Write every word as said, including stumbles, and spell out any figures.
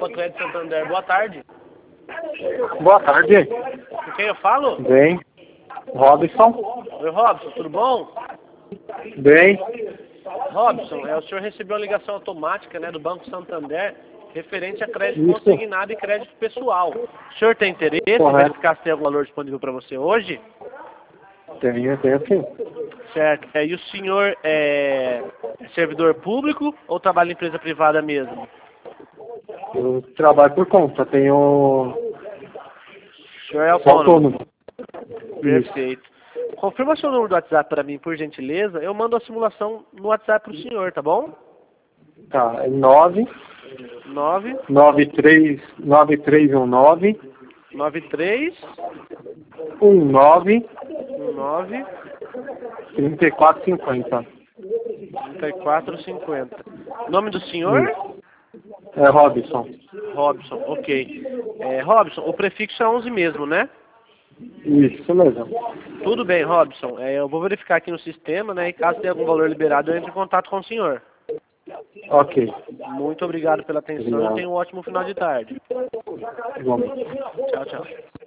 Nova Crédito Santander. Boa tarde. Boa tarde. Com quem eu falo? Bem. Robson. Oi, Robson, tudo bom? Bem. Robson, é, o senhor recebeu a ligação automática, né, do Banco Santander referente a crédito Isso. consignado e crédito pessoal. O senhor tem interesse em Correto. verificar se tem algum valor disponível para você hoje? Tenho, tenho sim. Certo. É, e o senhor é servidor público ou trabalha em empresa privada mesmo? Eu trabalho por conta, tenho O senhor é autônomo? autônomo. Perfeito. Confirma seu número do WhatsApp para mim, por gentileza. Eu mando a simulação no WhatsApp para o senhor, tá bom? Tá, é nove nove nove três nove três um nove nove três um nove um nove trinta e quatro cinquenta. trinta e quatro cinquenta. Nome do senhor? É Robson. Robson, ok. É, Robson, o prefixo é onze mesmo, né? Isso mesmo. Tudo bem, Robson. É, eu vou verificar aqui no sistema, né? E caso tenha algum valor liberado, eu entro em contato com o senhor. Ok. Muito obrigado pela atenção e Obrigado. tenha um ótimo final de tarde. Igualmente. Tchau, tchau.